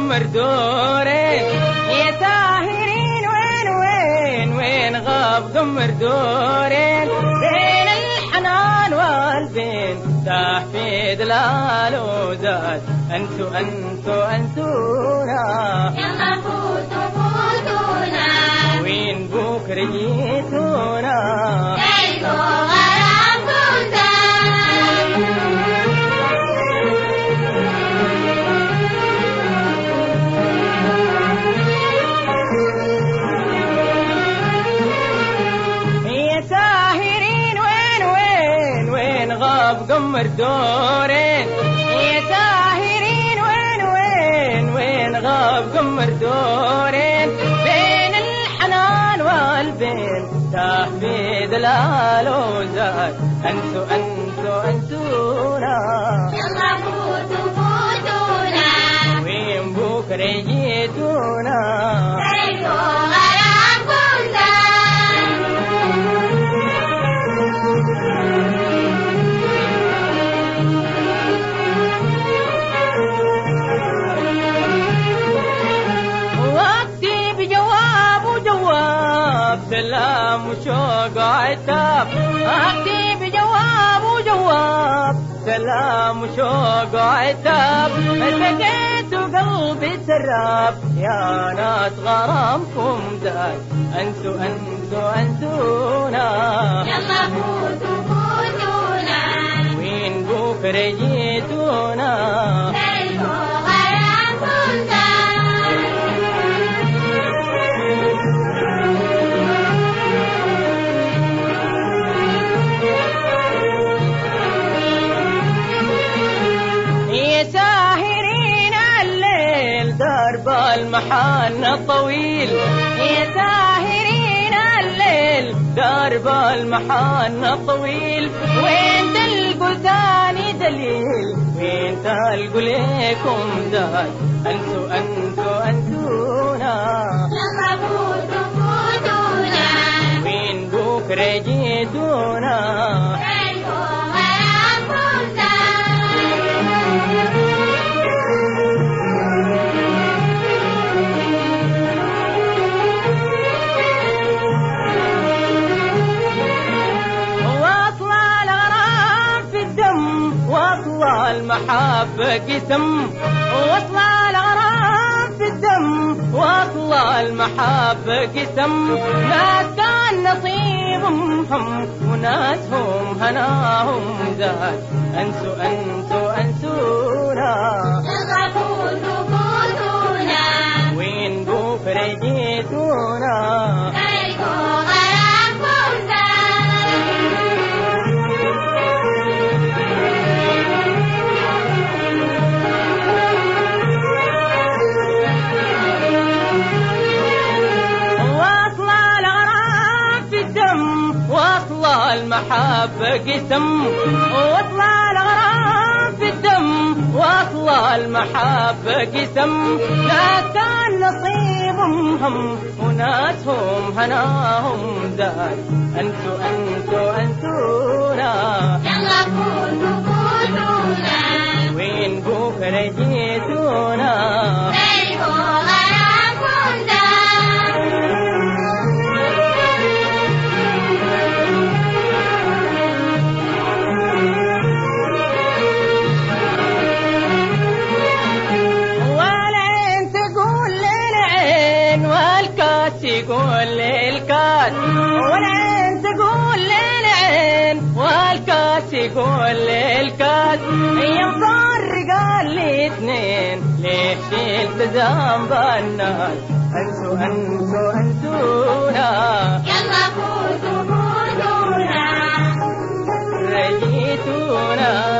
قمر دورين يا ساهرين وين غاب قمر دورين بين الحنان والبين تاه في دلال وزاد انتونا يلا فوتونا وين بكر جيتونا قمر دورين يا ساهرين وين غاب قمر دورين بين الحنان والبين تاه في دلال وزاد انتونا يلا فوتونا وين بكر جيتونا سلام وشوق وعتاب أحكي بجواب وجواب سلام وشوق وعتاب سكيت وقلبي سراب يا ناس غرامكم زاد انتونا يلا فوتونا وين بكر جيتونا درب المحن الطويل يا ساهرين الليل درب المحن الطويل وين تلقوا ثاني دليل وين تلقوا ليكم زاد انتونا يلا فوتونا وين بكر جيتونا المحبة قسم وصل الغرام في الدم وصل المحبة قسم ناس كان نصيبهم وناسهم هناهم زاد انتونا يلا فوتونا وين بكر جيتونا المحبة قسم واطلع الغرام في الدم واطلع المحبة قسم ناس كان نصيبهم وناسهم هناهم زاد انتونا يلا فوتونا وين بكر جيتونا يقول للكاس والعين تقول للعين والكاس يقول للكاس ينفرق الاثنين ليش شلت ذنب الناس انتونا يلا فوتونا رجيتونا